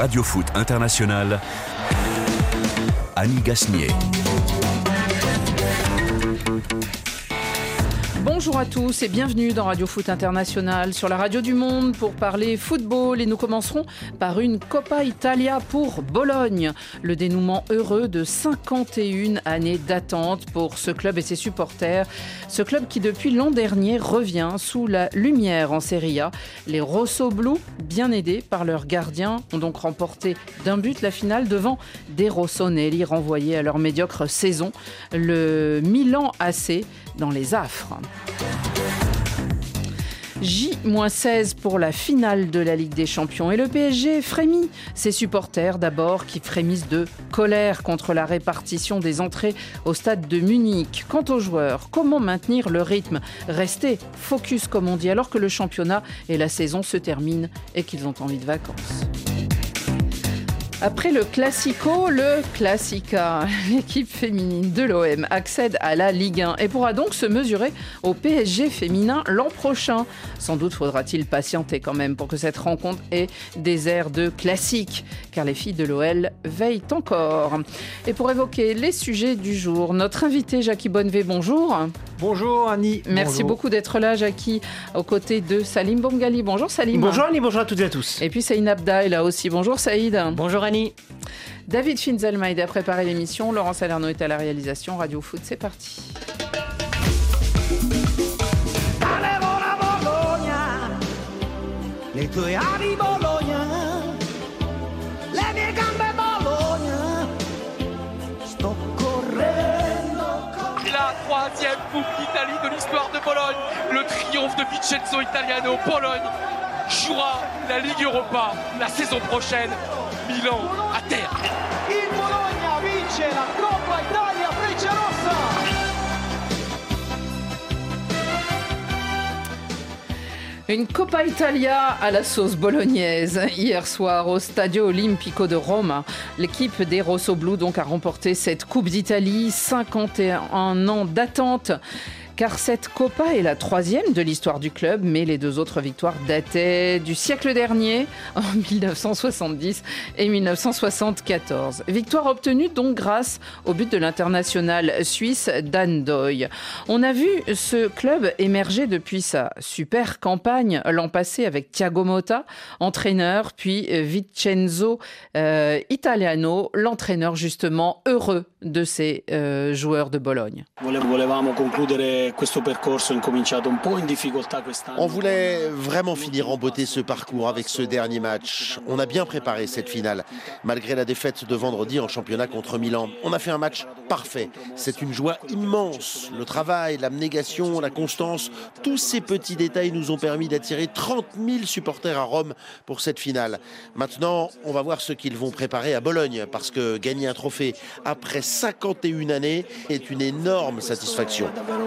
Radio Foot International, Annie Gasnier. Bonjour à tous et bienvenue dans Radio Foot International sur la radio du monde pour parler football, et nous commencerons par une Coppa Italia pour Bologne. Le dénouement heureux de 51 années d'attente pour ce club et ses supporters. Ce club qui depuis l'an dernier revient sous la lumière en Serie A. Les Rossoblu, bien aidés par leurs gardiens, ont donc remporté d'un but la finale devant des Rossoneri renvoyés à leur médiocre saison. Le Milan AC dans les affres. J-16 pour la finale de la Ligue des Champions et le PSG frémit. Ses supporters d'abord qui frémissent de colère contre la répartition des entrées au stade de Munich. Quant aux joueurs, comment maintenir le rythme, rester focus comme on dit alors que le championnat et la saison se terminent et qu'ils ont envie de vacances. Après le Classico, le Classica, l'équipe féminine de l'OM accède à la Ligue 1 et pourra donc se mesurer au PSG féminin l'an prochain. Sans doute faudra-t-il patienter quand même pour que cette rencontre ait des airs de classique, car les filles de l'OL veillent encore. Et pour évoquer les sujets du jour, notre invité Jackie Bonnevet, bonjour. Bonjour Annie. Merci beaucoup d'être là Jackie, aux côtés de Salim Bomgali. Bonjour Salim. Bonjour Annie, bonjour à toutes et à tous. Et puis Saïd Abda est là aussi. Bonjour Saïd. Bonjour Annie. David Finzelmaid a préparé l'émission. Laurent Salerno est à la réalisation. Radio Foot, c'est parti. La troisième Coupe d'Italie de l'histoire de Bologne. Le triomphe de Vincenzo Italiano. Bologne jouera la Ligue Europa la saison prochaine. Milan à terre. Il Bologna vince la Coppa Italia Frecciarossa. Une Coppa Italia à la sauce bolognaise. Hier soir au Stadio Olimpico de Rome, l'équipe des Rossoblu donc a remporté cette Coupe d'Italie. 51 ans d'attente. Car cette Coppa est la troisième de l'histoire du club, mais les deux autres victoires dataient du siècle dernier, en 1970 et 1974. Victoire obtenue donc grâce au but de l'international suisse Dan Doy. On a vu ce club émerger depuis sa super campagne l'an passé avec Thiago Motta, entraîneur, puis Vincenzo Italiano, l'entraîneur justement heureux de ces joueurs de Bologne. On voulait vraiment finir en beauté ce parcours avec ce dernier match. On a bien préparé cette finale, malgré la défaite de vendredi en championnat contre Milan. On a fait un match parfait. C'est une joie immense. Le travail, l'abnégation, la constance, tous ces petits détails nous ont permis d'attirer 30 000 supporters à Rome pour cette finale. Maintenant, on va voir ce qu'ils vont préparer à Bologne, parce que gagner un trophée après 51 années est une énorme satisfaction.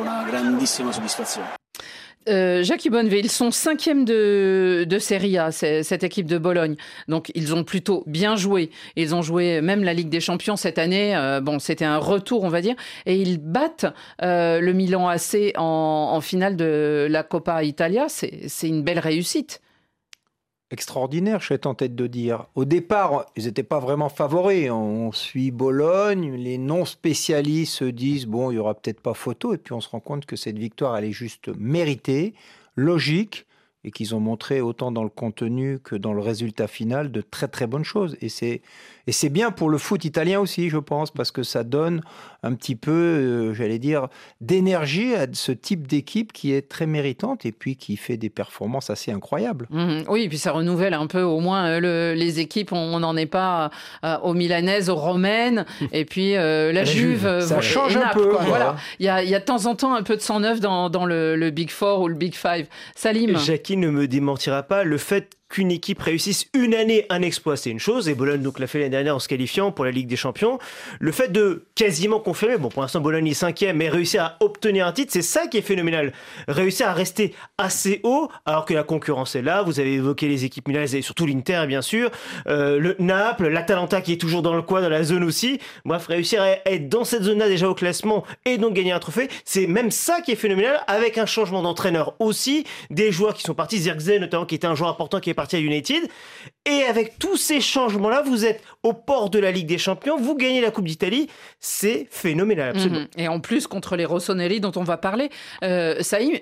Jackie Bonnevet, ils sont 5e de Serie A, cette équipe de Bologne. Donc, ils ont plutôt bien joué. Ils ont joué même la Ligue des Champions cette année. C'était un retour, on va dire. Et ils battent le Milan AC en finale de la Coppa Italia. C'est une belle réussite. Extraordinaire, je suis en tête de dire. Au départ, ils n'étaient pas vraiment favoris. On suit Bologne, les non-spécialistes se disent, bon, il n'y aura peut-être pas photo. Et puis on se rend compte que cette victoire, elle est juste méritée, logique, et qu'ils ont montré autant dans le contenu que dans le résultat final de très très bonnes choses. Et c'est bien pour le foot italien aussi, je pense, parce que ça donne un petit peu, d'énergie à ce type d'équipe qui est très méritante et puis qui fait des performances assez incroyables. Oui, et puis ça renouvelle un peu au moins les équipes. On n'en est pas aux Milanaises, aux Romaines, et puis la Juve. Ça change un peu. Voilà. Il y a de temps en temps un peu de sang neuf dans le Big Four ou le Big Five. Salim. Jackie ne me démentira pas, le fait qu'une équipe réussisse une année un exploit, c'est une chose, et Bologne donc l'a fait l'année dernière en se qualifiant pour la Ligue des Champions. Le fait de quasiment confirmer, bon pour l'instant Bologne est 5e, mais réussir à obtenir un titre, c'est ça qui est phénoménal. Réussir à rester assez haut, alors que la concurrence est là, vous avez évoqué les équipes milanaises et surtout l'Inter bien sûr, le Naples, l'Atalanta qui est toujours dans le coin, dans la zone aussi, bref, réussir à être dans cette zone-là déjà au classement et donc gagner un trophée, c'est même ça qui est phénoménal, avec un changement d'entraîneur aussi, des joueurs qui sont partis, Zirkzee notamment qui était un joueur important qui est parti à United, Et avec tous ces changements-là, vous êtes au port de la Ligue des Champions, vous gagnez la Coupe d'Italie, c'est phénoménal, absolument. Et en plus, contre les Rossoneri dont on va parler, Saïd,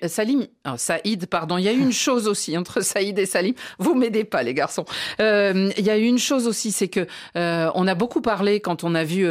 il y a eu une chose aussi entre Saïd et Salim. Vous m'aidez pas, les garçons. Il y a eu une chose aussi, c'est que on a beaucoup parlé quand on a vu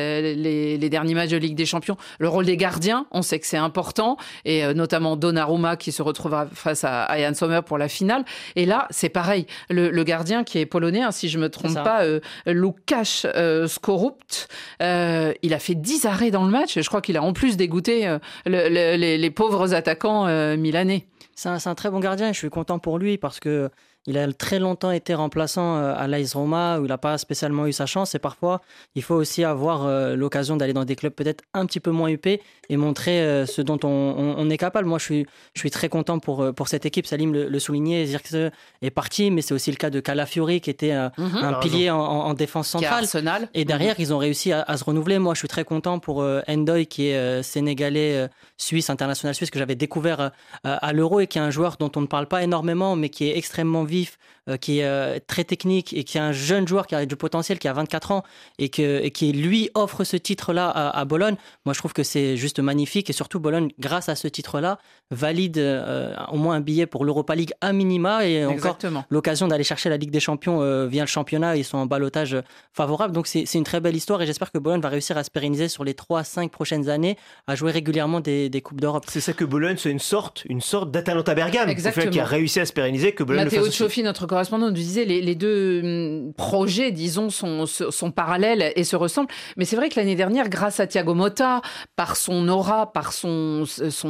les derniers matchs de Ligue des Champions, le rôle des gardiens. On sait que c'est important, et notamment Donnarumma qui se retrouvera face à Yann Sommer pour la finale. Et là, c'est pareil. Le gardien qui est polonais, si je me trompe pas, Łukasz Skorupt, il a fait 10 arrêts dans le match. Et je crois qu'il a en plus dégoûté les pauvres attaquants milanais. C'est un très bon gardien et je suis content pour lui parce que il a très longtemps été remplaçant à l'AS Roma où il n'a pas spécialement eu sa chance et parfois il faut aussi avoir l'occasion d'aller dans des clubs peut-être un petit peu moins huppés et montrer ce dont on est capable. Moi je suis très content pour cette équipe. Salim le soulignait, Zirkzee est parti, mais c'est aussi le cas de Calafiori qui était un pilier en défense centrale. Et derrière ils ont réussi à se renouveler. Moi je suis très content pour Ndoye qui est sénégalais suisse, international suisse que j'avais découvert à l'Euro et qui est un joueur dont on ne parle pas énormément mais qui est extrêmement vif, qui est très technique et qui est un jeune joueur qui a du potentiel, qui a 24 ans et qui lui offre ce titre-là à Bologne. Moi je trouve que c'est juste magnifique et surtout Bologne grâce à ce titre-là valide au moins un billet pour l'Europa League à minima et Exactement. Encore l'occasion d'aller chercher la Ligue des Champions via le championnat. Ils sont en ballottage favorable, donc c'est une très belle histoire et j'espère que Bologne va réussir à se pérenniser sur les 3-5 prochaines années à jouer régulièrement des Coupes d'Europe. C'est ça que Bologne, c'est une sorte d'Atalanta Bergame qui a réussi à se pérenniser, que Bologne Matteo Cioffi, notre correspondant, nous disait les deux projets, disons, sont parallèles et se ressemblent. Mais c'est vrai que l'année dernière, grâce à Thiago Motta, par son aura, par son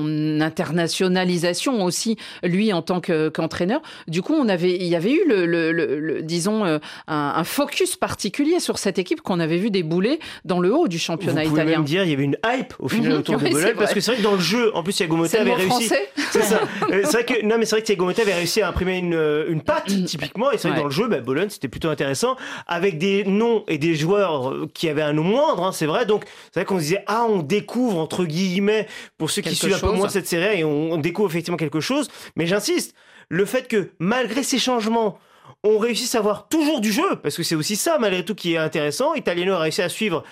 internationalisation aussi, lui en tant qu'entraîneur, du coup, il y avait eu disons, un focus particulier sur cette équipe qu'on avait vu débouler dans le haut du championnat italien. Vous pouvez même dire, il y avait une hype au final autour de Bologne, parce que c'est vrai que dans le jeu, en plus, Thiago Motta avait réussi. C'est ça. C'est vrai que Thiago Motta avait réussi à imprimer une patte typiquement, et c'est vrai que dans le jeu, Bologne, c'était plutôt intéressant, avec des noms et des joueurs qui avaient un nom moindre, c'est vrai. Donc c'est vrai qu'on se disait, on découvre entre guillemets, pour ceux qui suivent un peu moins cette série, et on découvre effectivement quelque chose. Mais j'insiste, le fait que malgré ces changements, on réussit à avoir toujours du jeu, parce que c'est aussi ça malgré tout qui est intéressant. Italiano a réussi à suivre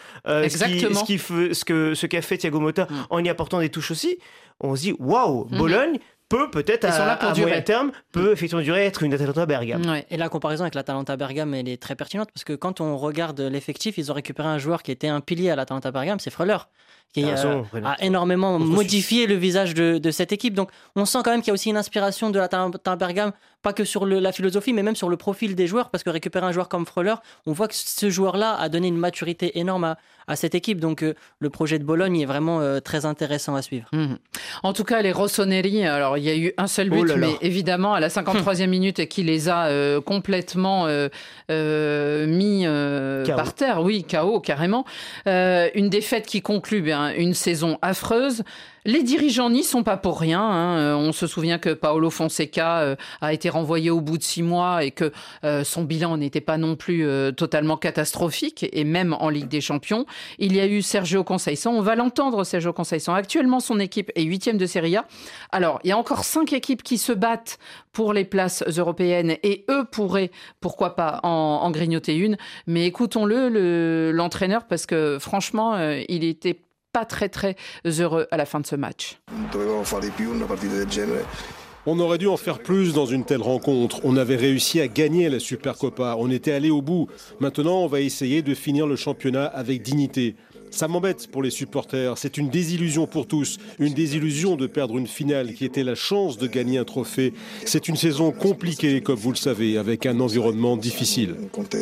ce qu'a fait Thiago Motta en y apportant des touches aussi. On se dit waouh, Bologne peut-être à moyen terme effectivement durer être une Atalanta Bergame. Ouais. Et la comparaison avec l'Atalanta Bergame, elle est très pertinente parce que quand on regarde l'effectif, ils ont récupéré un joueur qui était un pilier à l'Atalanta Bergame, c'est Freuler, qui a énormément modifié le visage de cette équipe. Donc on sent quand même qu'il y a aussi une inspiration de l'Atalanta Bergame, pas que sur la philosophie, mais même sur le profil des joueurs, parce que récupérer un joueur comme Freuler, on voit que ce joueur-là a donné une maturité énorme à cette équipe. Donc le projet de Bologne est vraiment très intéressant à suivre. En tout cas, les Rossoneri, alors il y a eu un seul but, mais évidemment à la 53e minute qui les a complètement mis par terre, KO carrément. Une défaite qui conclut une saison affreuse. Les dirigeants n'y sont pas pour rien. On se souvient que Paolo Fonseca a été renvoyé au bout de 6 mois et que son bilan n'était pas non plus totalement catastrophique, et même en Ligue des Champions. Il y a eu Sergio Conceição. On va l'entendre, Sergio Conceição. Actuellement, son équipe est 8e de Serie A. Alors, il y a encore 5 équipes qui se battent pour les européennes et eux pourraient, pourquoi pas, en grignoter une. Mais écoutons-le, l'entraîneur, parce que franchement, il était pas très très heureux à la fin de ce match. On aurait dû en faire plus dans une telle rencontre. On avait réussi à gagner la Supercopa. On était allé au bout. Maintenant, on va essayer de finir le championnat avec dignité. Ça m'embête pour les supporters. C'est une désillusion pour tous. Une désillusion de perdre une finale qui était la chance de gagner un trophée. C'est une saison compliquée, comme vous le savez, avec un environnement difficile.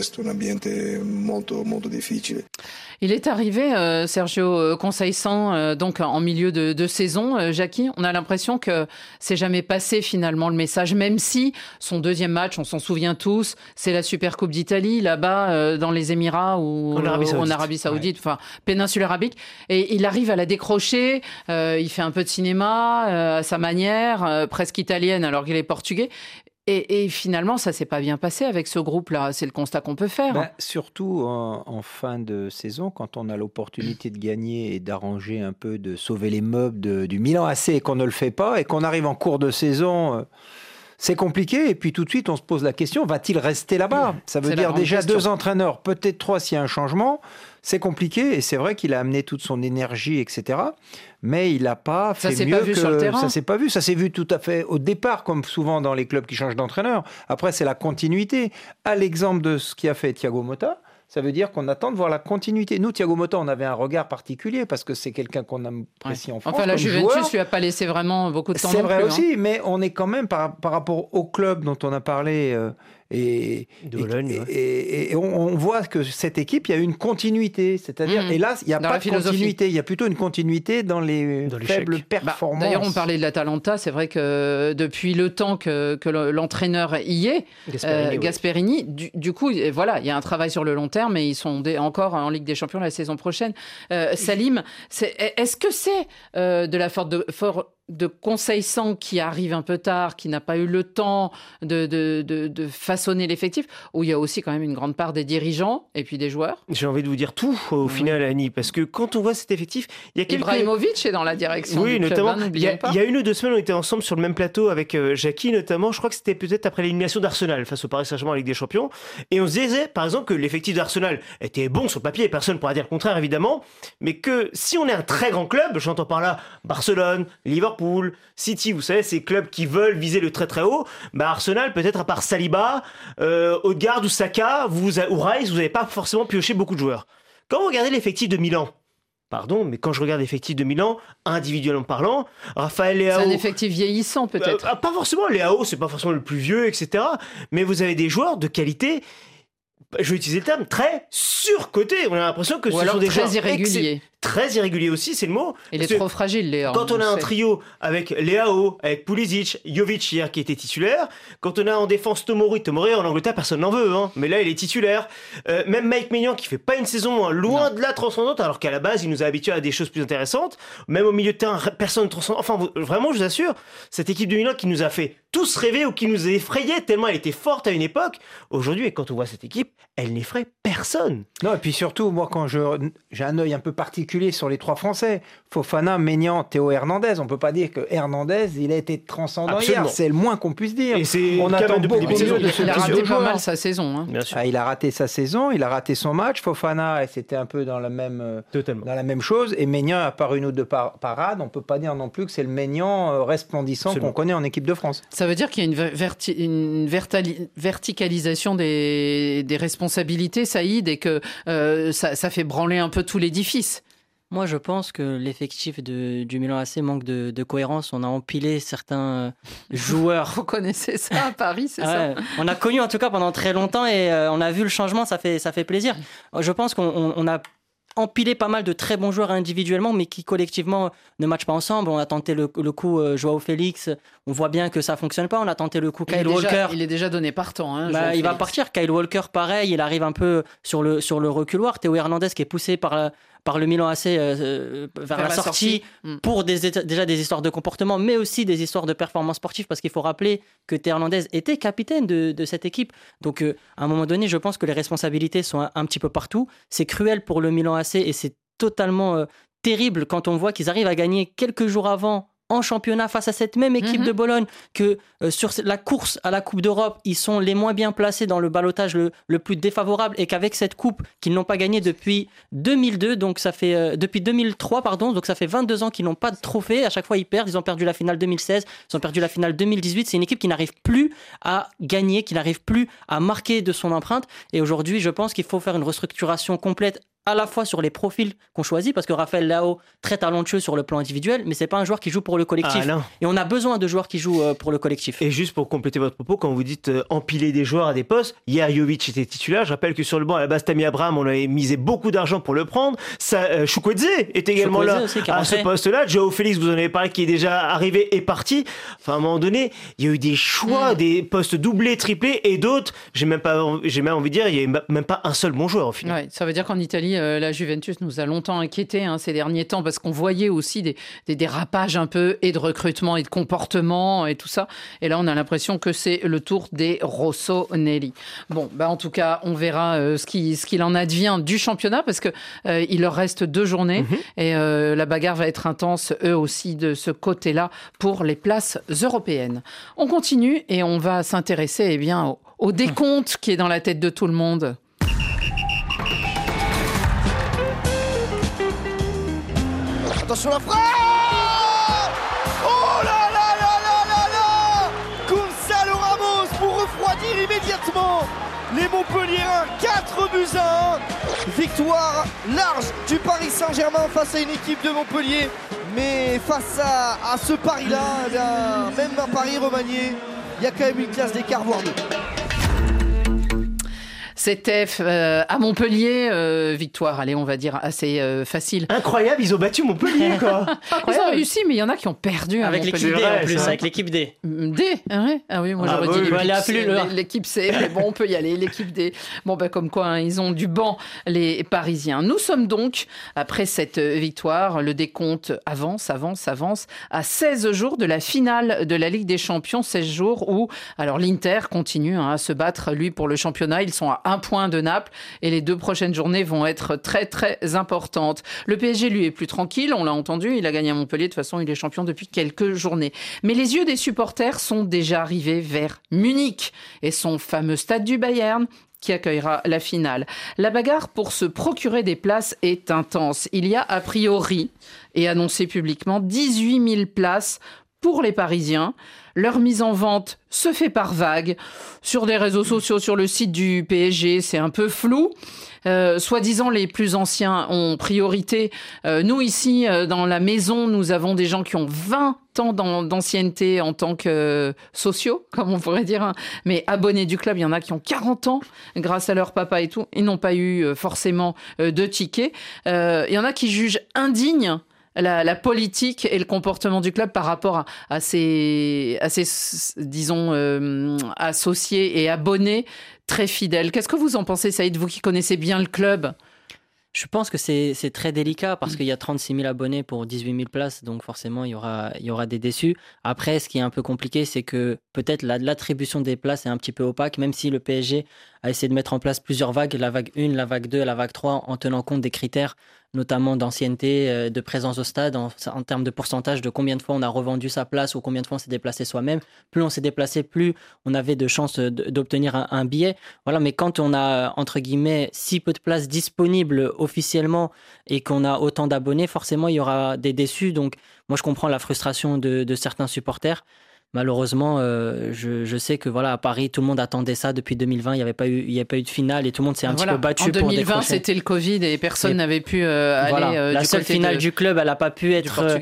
Il est arrivé, Sergio Conceição, donc en milieu de saison. Jackie, on a l'impression que c'est jamais passé finalement le message, même si son deuxième match, on s'en souvient tous, c'est la Super Coupe d'Italie, là-bas dans les Émirats ou en Arabie Saoudite, enfin péninsule arabique, et il arrive à la décrocher. Il fait un peu de cinéma à sa manière, presque italienne alors qu'il est portugais. Et finalement, ça s'est pas bien passé avec ce groupe-là. C'est le constat qu'on peut faire. Surtout en fin de saison, quand on a l'opportunité de gagner et d'arranger un peu, de sauver les meubles du Milan AC et qu'on ne le fait pas, et qu'on arrive en cours de saison, c'est compliqué. Et puis tout de suite, on se pose la question, va-t-il rester là-bas ? Ça veut dire déjà 2 entraîneurs, peut-être 3 s'il y a un changement. C'est compliqué et c'est vrai qu'il a amené toute son énergie, etc. Mais il n'a pas fait mieux que... Ça s'est pas vu. Ça s'est vu tout à fait au départ, comme souvent dans les clubs qui changent d'entraîneur. Après, c'est la continuité. À l'exemple de ce qu'a fait Thiago Motta, ça veut dire qu'on attend de voir la continuité. Nous, Thiago Motta, on avait un regard particulier parce que c'est quelqu'un qu'on apprécie en France. Enfin, la Juventus joueur. lui a pas laissé vraiment beaucoup de temps. C'est vrai aussi, mais on est quand même par rapport au club dont on a parlé et on voit que cette équipe, il y a une continuité. C'est-à-dire, et là, il n'y a pas de continuité. Il y a plutôt une continuité dans les faibles performances. D'ailleurs, on parlait de l'Atalanta. C'est vrai que depuis le temps que l'entraîneur y est, Gasperini, du coup, voilà, il y a un travail sur le long terme, mais ils sont encore en Ligue des Champions la saison prochaine. Salim, est-ce que c'est de la faute de Conseil Sang qui arrive un peu tard, qui n'a pas eu le temps de façonner l'effectif, où il y a aussi quand même une grande part des dirigeants et puis des joueurs? J'ai envie de vous dire tout au final, Annie, parce que quand on voit cet effectif, il y a quelques... Ibrahimovic est dans la direction du notamment, club, n'oublions pas. Il y a 1 ou 2 semaines, on était ensemble sur le même plateau avec Jackie notamment, je crois que c'était peut-être après l'élimination d'Arsenal face au Paris Saint-Germain en Ligue des Champions, et on se disait par exemple que l'effectif d'Arsenal était bon sur le papier, personne ne pourra dire le contraire évidemment, mais que si on est un très grand club, j'entends par là Barcelone, Liverpool, City, vous savez, ces clubs qui veulent viser le très très haut, Arsenal, peut-être à part Saliba, Odegaard ou Saka, ou Rice, vous n'avez pas forcément pioché beaucoup de joueurs. Quand vous regardez l'effectif de Milan, pardon, mais quand je regarde l'effectif de Milan, individuellement parlant, Raphaël Leao... C'est un effectif vieillissant peut-être. Pas forcément, Leao, c'est pas forcément le plus vieux, etc. Mais vous avez des joueurs de qualité... Je vais utiliser le terme, très surcotés. On a l'impression que ce sont des joueurs irréguliers. Très irrégulier aussi, c'est le mot. Il est trop fragile, Léa. Quand on a un trio avec Leao, avec Pulisic, Jovic hier qui était titulaire, quand on a en défense Tomori en Angleterre, personne n'en veut, hein, mais là il est titulaire. Même Mike Maignan qui fait pas une saison loin de là transcendante, alors qu'à la base il nous a habitués à des choses plus intéressantes. Même au milieu de terrain, personne ne transcende. Enfin, vraiment, je vous assure, cette équipe de Milan qui nous a fait tous rêver ou qui nous a effrayés tellement elle était forte à une époque, aujourd'hui, quand on voit cette équipe, elle n'effraie personne. Non, et puis surtout, moi, quand j'ai un œil un peu particulier sur les 3 Français, Fofana, Maignan, Théo Hernandez, on ne peut pas dire que Hernandez, il a été transcendant hier. C'est le moins qu'on puisse dire. Et on attend beaucoup mieux de ce Il a raté joueur. pas mal sa saison. Hein. Bien sûr. Il a raté sa saison, il a raté son match. Fofana, c'était un peu dans la même chose. Et Maignan, à part 1 ou 2 parades, on ne peut pas dire non plus que c'est le Maignan resplendissant qu'on connaît en équipe de France. Ça veut dire qu'il y a une verticalisation des responsabilités, Saïd, et que ça fait branler un peu tout l'édifice. Moi, je pense que l'effectif du Milan AC manque de cohérence. On a empilé certains joueurs. Vous connaissez ça à Paris, c'est ça? On a connu en tout cas pendant très longtemps et on a vu le changement, ça fait plaisir. Je pense qu'on a empilé pas mal de très bons joueurs individuellement, mais qui collectivement ne matchent pas ensemble. On a tenté le coup Joao Félix, on voit bien que ça fonctionne pas. On a tenté le coup Kyle Walker. Il est déjà donné partant. Hein, il va partir. Kyle Walker, pareil, il arrive un peu sur le reculoir. Théo Hernandez qui est poussé par le Milan AC vers la sortie pour déjà des histoires de comportement, mais aussi des histoires de performance sportive, parce qu'il faut rappeler que Théo Hernandez était capitaine de cette équipe. Donc, à un moment donné, je pense que les responsabilités sont un petit peu partout. C'est cruel pour le Milan AC et c'est totalement terrible quand on voit qu'ils arrivent à gagner quelques jours avant en championnat face à cette même équipe de Bologne, que sur la course à la Coupe d'Europe, ils sont les moins bien placés dans le ballottage le plus défavorable, et qu'avec cette coupe qu'ils n'ont pas gagnée depuis 2002, donc ça fait depuis 2003 pardon, donc ça fait 22 ans qu'ils n'ont pas de trophée. À chaque fois ils perdent, ils ont perdu la finale 2016, ils ont perdu la finale 2018. C'est une équipe qui n'arrive plus à gagner, qui n'arrive plus à marquer de son empreinte, et aujourd'hui je pense qu'il faut faire une restructuration complète à la fois sur les profils qu'on choisit, parce que Raphaël Leao, très talentueux sur le plan individuel, mais c'est pas un joueur qui joue pour le collectif. Et on a besoin de joueurs qui jouent pour le collectif. Et juste pour compléter votre propos, quand vous dites empiler des joueurs à des postes, hier Jovic était titulaire. Je rappelle que sur le banc, à la base, Tammy Abraham, on avait misé beaucoup d'argent pour le prendre. Chukwueze est également là aussi, à ce poste-là. Joao Félix, vous en avez parlé, qui est déjà arrivé et parti. Enfin, à un moment donné, il y a eu des choix, des postes doublés, triplés, et d'autres, j'ai même envie de dire, il n'y a même pas un seul bon joueur au final. Ouais, ça veut dire qu'en Italie, la Juventus nous a longtemps inquiétés ces derniers temps parce qu'on voyait aussi des dérapages un peu et de recrutement et de comportement et tout ça. Et là, on a l'impression que c'est le tour des Rossoneri. Bon, en tout cas, on verra ce qu'il en advient du championnat parce que il leur reste 2 journées et la bagarre va être intense, eux aussi, de ce côté-là pour les places européennes. On continue et on va s'intéresser au décompte qui est dans la tête de tout le monde. Attention la frappe! Oh là là là là là là! Gonzalo Ramos pour refroidir immédiatement les Montpelliérains, 4-1. Victoire large du Paris Saint-Germain face à une équipe de Montpellier. Mais face à ce pari-là, même un pari remanié, il y a quand même une classe d'écart, voire 2. C'était à Montpellier, victoire, allez, on va dire assez facile. Incroyable, ils ont battu Montpellier, quoi. Ils ont réussi, mais il y en a qui ont perdu. Avec l'équipe D en plus, avec l'équipe D. D, ouais. Ah oui, moi j'aurais dit l'équipe C, mais bon, on peut y aller, l'équipe D. Bon, comme quoi, ils ont du banc, les Parisiens. Nous sommes donc, après cette victoire, le décompte avance à 16 jours de la finale de la Ligue des Champions, 16 jours où, alors l'Inter continue à se battre, lui, pour le championnat. Ils sont à 1 point de Naples et les 2 prochaines journées vont être très très importantes. Le PSG lui est plus tranquille, on l'a entendu, il a gagné à Montpellier, de toute façon il est champion depuis quelques journées. Mais les yeux des supporters sont déjà rivés vers Munich et son fameux stade du Bayern qui accueillera la finale. La bagarre pour se procurer des places est intense. Il y a a priori, et annoncé publiquement, 18 000 places pour les Parisiens. Leur mise en vente se fait par vagues. Sur des réseaux sociaux, sur le site du PSG, c'est un peu flou. Soi-disant, les plus anciens ont priorité. Nous, ici, dans la maison, nous avons des gens qui ont 20 ans d'ancienneté en tant que sociaux, comme on pourrait dire. Mais abonnés du club, il y en a qui ont 40 ans grâce à leur papa et tout. Ils n'ont pas eu forcément de tickets. Il y en a qui jugent indigne la politique et le comportement du club par rapport à ses disons, associés et abonnés très fidèles. Qu'est-ce que vous en pensez, Saïd, vous qui connaissez bien le club ? Je pense que c'est très délicat parce qu'il y a 36 000 abonnés pour 18 000 places, donc forcément il y aura des déçus. Après, ce qui est un peu compliqué, c'est que peut-être l'attribution des places est un petit peu opaque, même si le PSG a essayé de mettre en place plusieurs vagues, la vague 1, la vague 2, la vague 3, en tenant compte des critères, notamment d'ancienneté, de présence au stade, en termes de pourcentage de combien de fois on a revendu sa place ou combien de fois on s'est déplacé soi-même. Plus on s'est déplacé, plus on avait de chances d'obtenir un billet. Voilà, mais quand on a, entre guillemets, si peu de places disponibles officiellement et qu'on a autant d'abonnés, forcément, il y aura des déçus. Donc, moi, je comprends la frustration de certains supporters. Malheureusement, je sais que à Paris, tout le monde attendait ça depuis 2020. Il n'y avait pas eu de finale et tout le monde s'est un petit peu battu pour décrocher. En 2020, c'était le Covid et personne n'avait pu aller la seule finale du club, elle n'a pas pu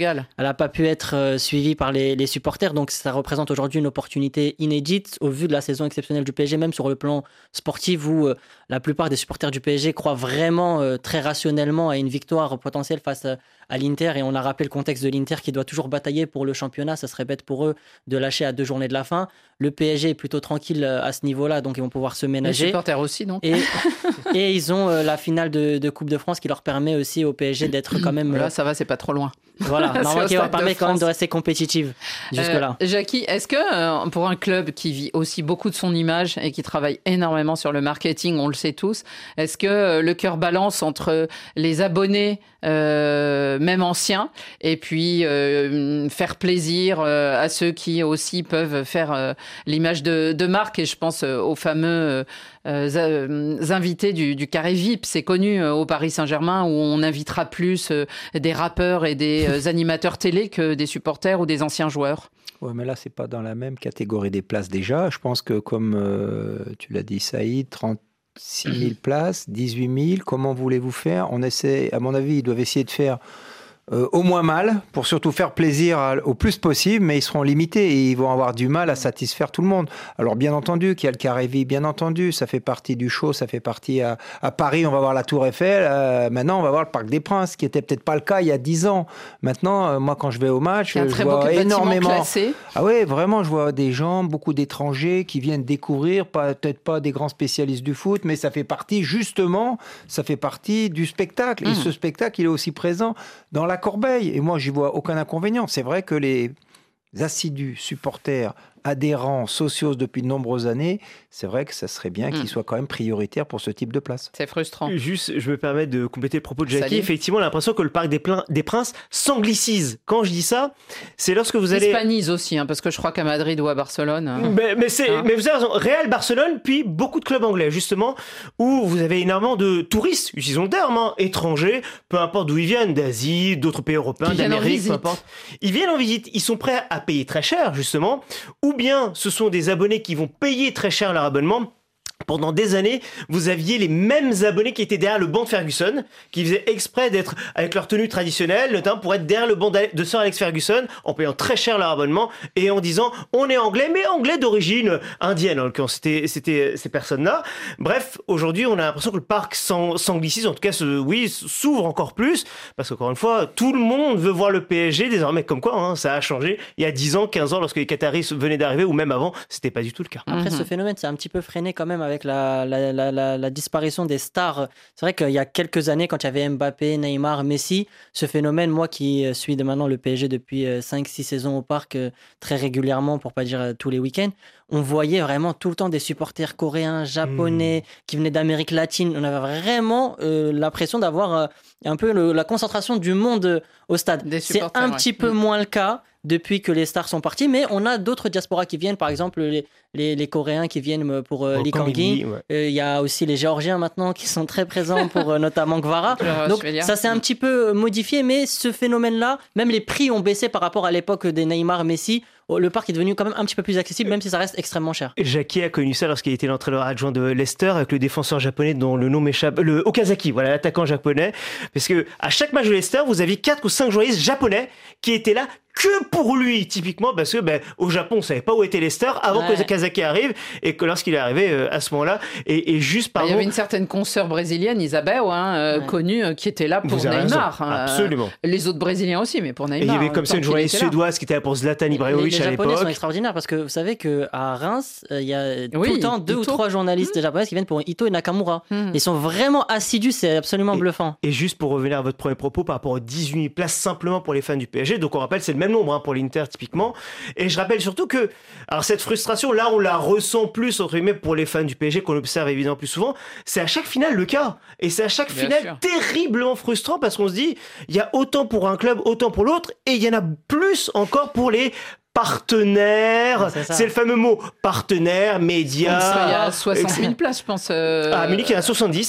être suivie par les supporters. Donc, ça représente aujourd'hui une opportunité inédite au vu de la saison exceptionnelle du PSG, même sur le plan sportif où la plupart des supporters du PSG croient vraiment très rationnellement à une victoire potentielle face à l'Inter. Et on a rappelé le contexte de l'Inter qui doit toujours batailler pour le championnat. Ça serait bête pour eux de lâcher à 2 journées de la fin. Le PSG est plutôt tranquille à ce niveau-là, donc ils vont pouvoir se ménager. Les supporters aussi, donc. Et ils ont la finale de Coupe de France qui leur permet aussi au PSG d'être quand même... Là, ça va, c'est pas trop loin. Voilà, normalement qui leur permet quand même de rester compétitive jusque-là. Jackie, est-ce que pour un club qui vit aussi beaucoup de son image et qui travaille énormément sur le marketing, on le sait tous, est-ce que le cœur balance entre les abonnés, même anciens, et puis faire plaisir à ceux qui aussi peuvent faire l'image de marque, et je pense aux fameux invités du carré VIP, c'est connu au Paris Saint-Germain, où on invitera plus des rappeurs et des animateurs télé que des supporters ou des anciens joueurs. Ouais, mais là, c'est pas dans la même catégorie des places déjà. Je pense que comme tu l'as dit, Saïd, 36 000 places, 18 000, comment voulez-vous faire ? On essaie, à mon avis, ils doivent essayer de faire au moins mal, pour surtout faire plaisir au plus possible, mais ils seront limités et ils vont avoir du mal à satisfaire tout le monde. Alors bien entendu qu'il y a le Carré Vie, bien entendu, ça fait partie du show, ça fait partie à Paris, on va voir la Tour Eiffel, maintenant on va voir le Parc des Princes, qui était peut-être pas le cas il y a 10 ans. Maintenant, moi quand je vais au match, je vois énormément... Classé. Ah oui, vraiment, je vois des gens, beaucoup d'étrangers qui viennent découvrir, peut-être pas des grands spécialistes du foot, mais ça fait partie du spectacle. Et ce spectacle, il est aussi présent dans la Corbeille. Et moi, j'y vois aucun inconvénient. C'est vrai que les assidus supporters, adhérents, socios depuis de nombreuses années, c'est vrai que ça serait bien qu'ils soient quand même prioritaires pour ce type de place. C'est frustrant. Juste, je me permets de compléter le propos de Jackie. Effectivement, on a l'impression que le Parc des Princes s'anglicise. Quand je dis ça, c'est lorsque vous allez... Hispanise aussi, parce que je crois qu'à Madrid ou à Barcelone... Mais vous avez raison. Real, Barcelone, puis beaucoup de clubs anglais, justement, où vous avez énormément de touristes, utilisons le terme, étrangers, peu importe d'où ils viennent, d'Asie, d'autres pays européens, d'Amérique, peu importe. Ils viennent en visite, ils sont prêts à payer très cher, justement, ou bien ce sont des abonnés qui vont payer très cher leur abonnement. Pendant des années, vous aviez les mêmes abonnés qui étaient derrière le banc de Ferguson, qui faisaient exprès d'être avec leur tenue traditionnelle, notamment pour être derrière le banc de Sir Alex Ferguson, en payant très cher leur abonnement et en disant on est anglais, mais anglais d'origine indienne. En l'occurrence, c'était ces personnes-là. Bref, aujourd'hui, on a l'impression que le parc s'anglicise, en tout cas, s'ouvre encore plus, parce qu'encore une fois, tout le monde veut voir le PSG désormais. Comme quoi, ça a changé. Il y a 10 ans, 15 ans, lorsque les Qataris venaient d'arriver, ou même avant, c'était pas du tout le cas. Après, ce phénomène, c'est un petit peu freiné quand même avec la disparition des stars. C'est vrai qu'il y a quelques années, quand il y avait Mbappé, Neymar, Messi, ce phénomène, moi qui suis maintenant le PSG depuis 5-6 saisons au parc très régulièrement, pour pas dire tous les week-ends, on voyait vraiment tout le temps des supporters coréens, japonais, qui venaient d'Amérique latine. On avait vraiment l'impression d'avoir un peu la concentration du monde au stade. C'est un petit peu moins le cas depuis que les stars sont partis, mais on a d'autres diasporas qui viennent, par exemple les Coréens qui viennent pour Lee Kang-gi. Il y a aussi les Géorgiens maintenant qui sont très présents pour notamment Gvara. Donc ça s'est un petit peu modifié, mais ce phénomène-là, même les prix ont baissé par rapport à l'époque des Neymar, Messi. Le parc est devenu quand même un petit peu plus accessible, même si ça reste extrêmement cher. Jackie a connu ça lorsqu'il était l'entraîneur adjoint de Leicester, avec le défenseur japonais dont le nom m'échappe, le Okazaki, voilà, l'attaquant japonais. Parce que à chaque match de Leicester, vous aviez 4 ou 5 journalistes japonais qui étaient là que pour lui, typiquement, parce que au Japon, on savait pas où était Leicester avant que Okazaki arrive, et que lorsqu'il est arrivé à ce moment-là, et juste il y avait une certaine consoeur brésilienne, Isabel, connue, qui était là pour Neymar. Absolument. Les autres Brésiliens aussi, mais pour Neymar. Et il y avait comme ça une journaliste suédoise qui était là pour Zlatan Ibrahimovic à l'époque. Les Japonais sont extraordinaires, parce que vous savez qu'à Reims, il y a tout le temps 2 ou 3 journalistes japonais qui viennent pour Ito et Nakamura. Ils sont vraiment assidus, c'est absolument bluffant. Et juste pour revenir à votre premier propos par rapport aux 18 places simplement pour les fans du PSG, donc on rappelle, c'est le même nombre pour l'Inter typiquement. Et je rappelle surtout que, alors cette frustration, là on la ressent plus entre guillemets pour les fans du PSG, qu'on observe évidemment plus souvent, c'est à chaque finale le cas. Et c'est à chaque finale terriblement frustrant, parce qu'on se dit, il y a autant pour un club, autant pour l'autre, et il y en a plus encore pour les partenaires, c'est le fameux mot partenaire, média. Il y a 60 000 places, je pense. À Munich, il y en a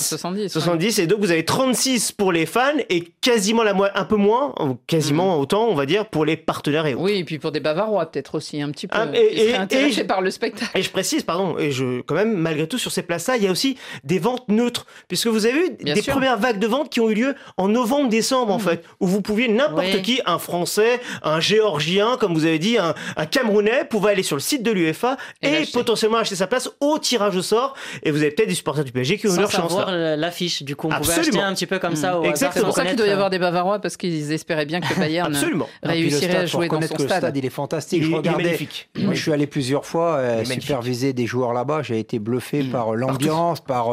70. Et donc vous avez 36 pour les fans et quasiment un peu moins, quasiment autant, on va dire, pour les partenaires et autres. Oui, et puis pour des Bavarois, peut-être aussi un petit peu. Ils seraient intéressés par le spectacle. Et je précise, quand même, malgré tout, sur ces places-là, il y a aussi des ventes neutres. Puisque vous avez eu des premières vagues de ventes qui ont eu lieu en novembre-décembre, en fait, où vous pouviez n'importe qui, un Français, un Géorgien, comme vous avez dit, un Camerounais pouvait aller sur le site de l'UEFA et potentiellement acheter sa place au tirage au sort. Et vous avez peut-être des supporters du PSG qui ont eu leur chance. Sans savoir l'affiche, du coup, on pouvait acheter un petit peu comme ça. C'est pour ça qu'il doit y avoir des Bavarois, parce qu'ils espéraient bien que le Bayern réussirait à jouer dans son stade. Le stade, il est fantastique. Il est magnifique. Moi, je suis allé plusieurs fois superviser des joueurs là-bas. J'ai été bluffé par l'ambiance, par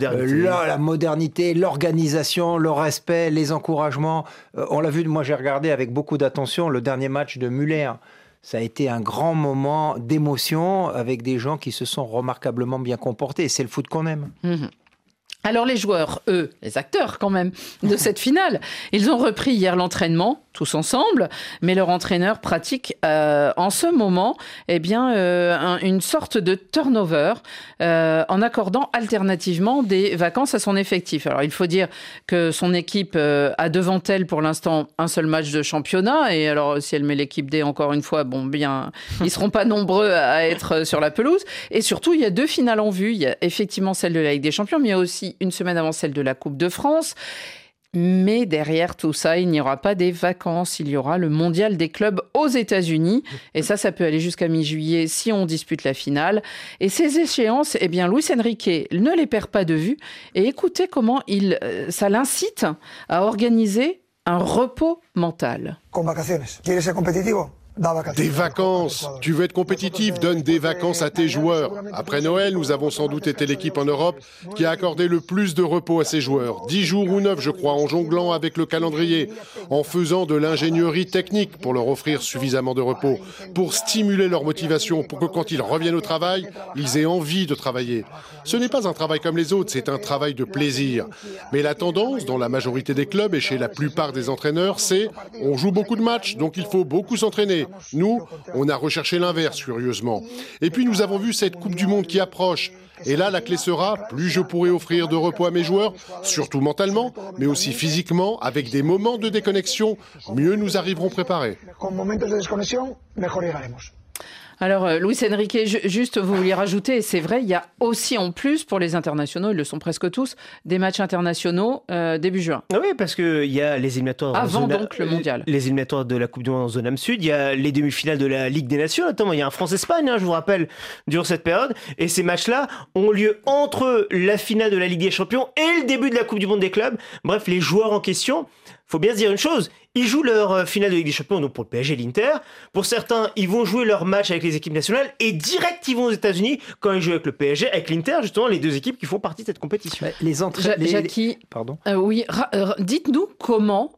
la modernité, l'organisation, le respect, les encouragements. On l'a vu, moi j'ai regardé avec beaucoup d'attention le dernier match de Müller. Ça a été un grand moment d'émotion avec des gens qui se sont remarquablement bien comportés. Et c'est le foot qu'on aime. Alors les joueurs, eux, les acteurs quand même, de cette finale, ils ont repris hier l'entraînement, tous ensemble, mais leur entraîneur pratique en ce moment une sorte de turnover en accordant alternativement des vacances à son effectif. Alors il faut dire que son équipe a devant elle pour l'instant un seul match de championnat, et alors si elle met l'équipe D encore une fois, ils seront pas nombreux à être sur la pelouse. Et surtout, il y a 2 finales en vue. Il y a effectivement celle de la Ligue des Champions, mais il y a aussi une semaine avant celle de la Coupe de France. Mais derrière tout ça, il n'y aura pas des vacances. Il y aura le mondial des clubs aux États-Unis. Et ça peut aller jusqu'à mi-juillet si on dispute la finale. Et ces échéances, eh bien, Luis Enrique ne les perd pas de vue. Et écoutez comment ça l'incite à organiser un repos mental. Con vacaciones. ¿Quieres ser competitivo? Des vacances. Tu veux être compétitif, donne des vacances à tes joueurs. Après Noël, nous avons sans doute été l'équipe en Europe qui a accordé le plus de repos à ses joueurs. 10 jours ou 9, je crois, en jonglant avec le calendrier, en faisant de l'ingénierie technique pour leur offrir suffisamment de repos, pour stimuler leur motivation, pour que quand ils reviennent au travail, ils aient envie de travailler. Ce n'est pas un travail comme les autres, c'est un travail de plaisir. Mais la tendance, dans la majorité des clubs et chez la plupart des entraîneurs, c'est on joue beaucoup de matchs, donc il faut beaucoup s'entraîner. Nous, on a recherché l'inverse, curieusement. Et puis nous avons vu cette Coupe du Monde qui approche. Et là, la clé sera, plus je pourrai offrir de repos à mes joueurs, surtout mentalement, mais aussi physiquement, avec des moments de déconnexion, mieux nous arriverons préparés. Alors, Luis Enrique, juste vous vouliez rajouter, et c'est vrai, il y a aussi en plus pour les internationaux, ils le sont presque tous, des matchs internationaux début juin. Oui, parce qu'il y a les éliminatoires... Avant donc le mondial. Les éliminatoires de la Coupe du Monde en zone Am Sud, il y a les demi-finales de la Ligue des Nations, notamment il y a un France-Espagne, je vous rappelle, durant cette période, et ces matchs-là ont lieu entre la finale de la Ligue des Champions et le début de la Coupe du Monde des clubs. Bref, les joueurs en question, faut bien se dire une chose, ils jouent leur finale de Ligue des Champions, donc pour le PSG et l'Inter. Pour certains, ils vont jouer leur match avec les équipes nationales et direct, ils vont aux États-Unis quand ils jouent avec le PSG, avec l'Inter, justement, les deux équipes qui font partie de cette compétition. Jackie, pardon. Oui, dites-nous comment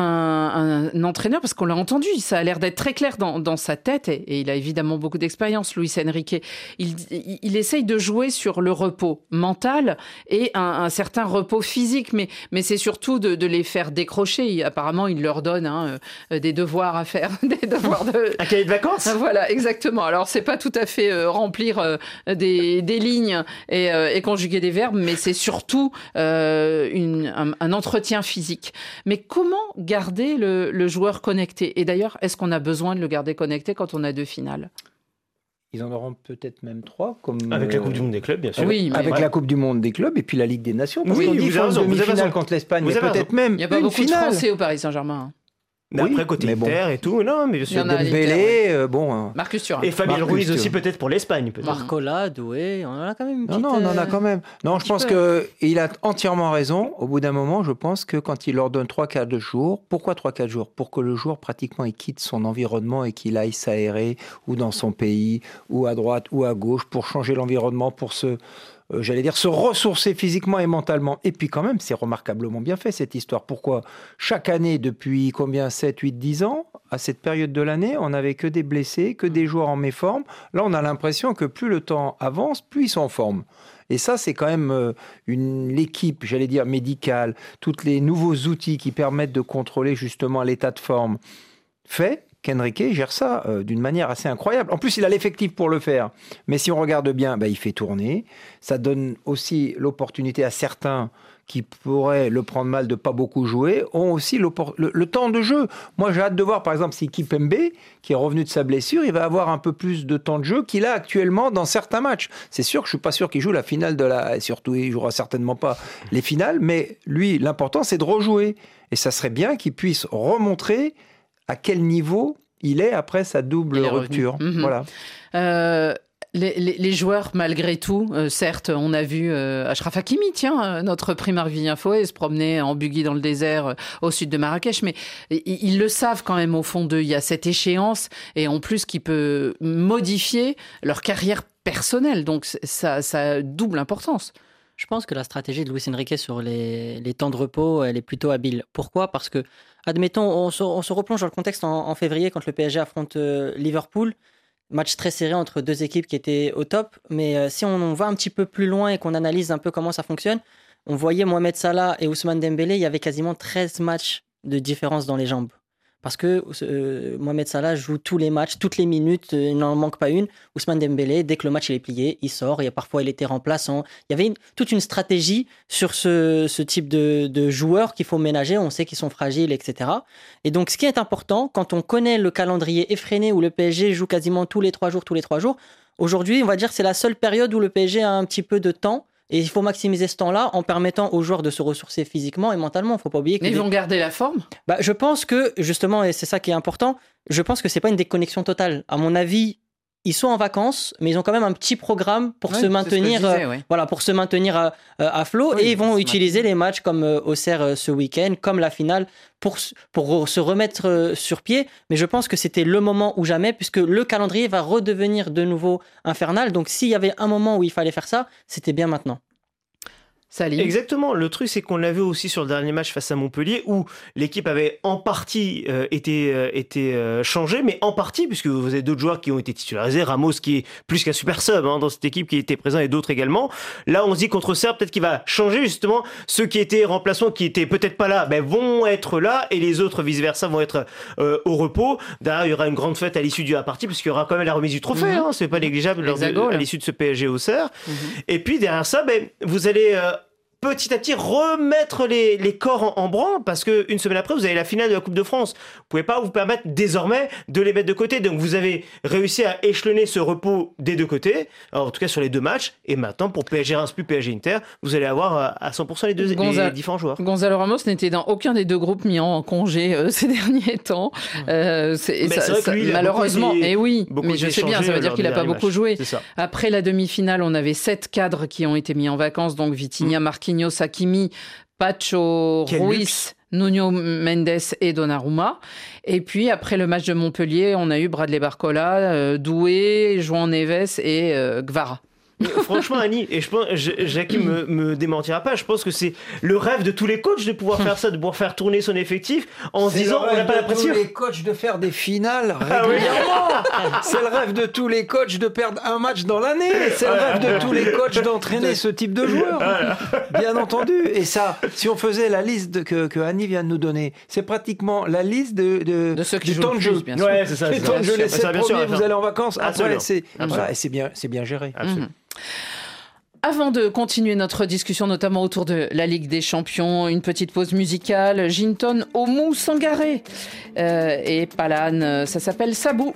un entraîneur, parce qu'on l'a entendu, ça a l'air d'être très clair dans sa tête, et il a évidemment beaucoup d'expérience, Luis Enrique. Il essaye de jouer sur le repos mental et un certain repos physique, mais c'est surtout de les faire décrocher. Apparemment, il leur donne des devoirs à faire, des devoirs de... Un cahier de vacances. Voilà, exactement. Alors, c'est pas tout à fait remplir des lignes et conjuguer des verbes, mais c'est surtout un entretien physique. Mais comment garder le joueur connecté ? Et d'ailleurs, est-ce qu'on a besoin de le garder connecté quand on a 2 finales ? Ils en auront peut-être même 3. Avec la Coupe du Monde des clubs, bien sûr. Oui, avec la Coupe du Monde des clubs et puis la Ligue des Nations. Parce qu'on dit vous avez demi-finale contre l'Espagne, mais peut-être même. Il n'y a pas beaucoup de Français au Paris Saint-Germain. Mais après, côté Inter et tout, non, mais bien sûr. Dembélé, Marcus Thuram. Et Fabien Ruiz aussi, peut-être pour l'Espagne. Marcola, Doué, on en a quand même une petite... Non, on en a quand même. Non, je pense qu'il a entièrement raison. Au bout d'un moment, je pense que quand il leur donne 3-4 jours, pourquoi 3-4 jours ? Pour que le joueur, pratiquement, il quitte son environnement et qu'il aille s'aérer, ou dans son pays, ou à droite, ou à gauche, pour changer l'environnement, pour se ressourcer physiquement et mentalement. Et puis quand même, c'est remarquablement bien fait cette histoire. Pourquoi ? Chaque année, depuis 7, 8, 10 ans, à cette période de l'année, on n'avait que des blessés, que des joueurs en méforme. Là, on a l'impression que plus le temps avance, plus ils sont en forme. Et ça, c'est quand même l'équipe, médicale, tous les nouveaux outils qui permettent de contrôler justement l'état de forme fait qu'Enrique gère ça d'une manière assez incroyable. En plus, il a l'effectif pour le faire. Mais si on regarde bien, il fait tourner. Ça donne aussi l'opportunité à certains qui pourraient le prendre mal de pas beaucoup jouer, ont aussi le temps de jeu. Moi, j'ai hâte de voir, par exemple, si Kipembe, qui est revenu de sa blessure, il va avoir un peu plus de temps de jeu qu'il a actuellement dans certains matchs. C'est sûr que je suis pas sûr qu'il joue la finale surtout, il jouera certainement pas les finales, mais lui, l'important, c'est de rejouer. Et ça serait bien qu'il puisse remontrer à quel niveau il est après sa double rupture. Voilà. Les joueurs, malgré tout, certes, on a vu Achraf Hakimi, notre primeur Vie Info, se promener en buggy dans le désert au sud de Marrakech, mais ils le savent quand même au fond d'eux. Il y a cette échéance, et en plus qui peut modifier leur carrière personnelle. Donc ça a double importance. Je pense que la stratégie de Luis Enrique sur les temps de repos, elle est plutôt habile. Pourquoi ? Parce que, admettons, on se replonge dans le contexte en février quand le PSG affronte Liverpool. Match très serré entre deux équipes qui étaient au top. Mais si on va un petit peu plus loin et qu'on analyse un peu comment ça fonctionne, on voyait Mohamed Salah et Ousmane Dembélé, il y avait quasiment 13 matchs de différence dans les jambes. Parce que Mohamed Salah joue tous les matchs, toutes les minutes, il n'en manque pas une. Ousmane Dembélé, dès que le match il est plié, il sort. Parfois, il était remplaçant. Il y avait toute une stratégie sur ce type de joueurs qu'il faut ménager. On sait qu'ils sont fragiles, etc. Et donc, ce qui est important, quand on connaît le calendrier effréné où le PSG joue quasiment tous les 3 jours, aujourd'hui, on va dire que c'est la seule période où le PSG a un petit peu de temps Et il faut maximiser ce temps-là en permettant aux joueurs de se ressourcer physiquement et mentalement. Il ne faut pas oublier que... Mais ils vont garder la forme ? Je pense que, justement, et c'est ça qui est important, je pense que ce n'est pas une déconnexion totale. À mon avis, ils sont en vacances, mais ils ont quand même un petit programme pour se maintenir, pour se maintenir à flot. Et ils vont utiliser les matchs comme Auxerre ce week-end, comme la finale, pour se remettre sur pied. Mais je pense que c'était le moment ou jamais, puisque le calendrier va redevenir de nouveau infernal. Donc s'il y avait un moment où il fallait faire ça, c'était bien maintenant. Salim. Exactement. Le truc, c'est qu'on l'a vu aussi sur le dernier match face à Montpellier, où l'équipe avait en partie été changée, mais en partie, puisque vous avez d'autres joueurs qui ont été titularisés. Ramos, qui est plus qu'un super sub dans cette équipe, qui était présent, et d'autres également. Là, on se dit contre Auxerre, peut-être qu'il va changer justement. Ceux qui étaient remplaçants, qui étaient peut-être pas là, vont être là, et les autres, vice-versa, vont être au repos. D'ailleurs, il y aura une grande fête à l'issue de la partie, puisqu'il y aura quand même la remise du trophée. C'est pas négligeable à l'issue de ce PSG Auxerre. Et puis derrière ça, vous allez... petit à petit remettre les corps en branle, parce qu'une semaine après vous avez la finale de la Coupe de France. Vous pouvez pas vous permettre désormais de les mettre de côté, donc vous avez réussi à échelonner ce repos des deux côtés, alors, en tout cas sur les deux matchs, et maintenant pour PSG Reims plus PSG Inter, vous allez avoir à 100% les différents joueurs. Gonzalo Ramos n'était dans aucun des deux groupes mis en congé ces derniers temps. C'est vrai que lui, malheureusement, mais je sais bien, ça veut dire qu'il n'a pas beaucoup joué. Après la demi-finale, on avait 7 cadres qui ont été mis en vacances, donc Vitinha, Marquinhos, Hakimi, Pacho, Ruiz, Nuno Mendes et Donnarumma. Et puis après le match de Montpellier, on a eu Bradley Barcola, Doué, João Neves et Guevara. Franchement, Annie, et je pense, Jackie me démentira pas, je pense que c'est le rêve de tous les coachs de pouvoir faire ça, de pouvoir faire tourner son effectif en se disant on n'a pas la pression. C'est le rêve de tous les coachs de faire des finales régulièrement. C'est le rêve de tous les coachs de perdre un match dans l'année. C'est le rêve de tous les coachs d'entraîner ce type de joueurs. Bien entendu. Et ça, si on faisait la liste que Annie vient de nous donner, c'est pratiquement la liste de ceux qui du temps de jeu. Bien sûr. Ouais, c'est ça. Les temps de jeu, les 7 premiers, vous allez en vacances. Après, c'est bien géré. Absolument. Avant de continuer notre discussion, notamment autour de la Ligue des Champions, une petite pause musicale. Ginton Oumou Sangaré et Palane, ça s'appelle Sabou.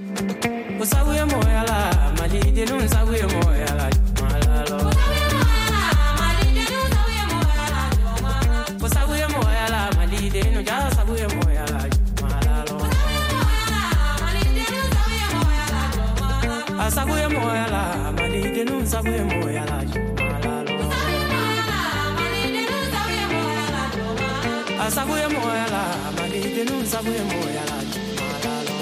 Sabuye moyala, malide nun sabuye moyala, malalo. Sabuye moyala, malide nun sabuye moyala, malalo.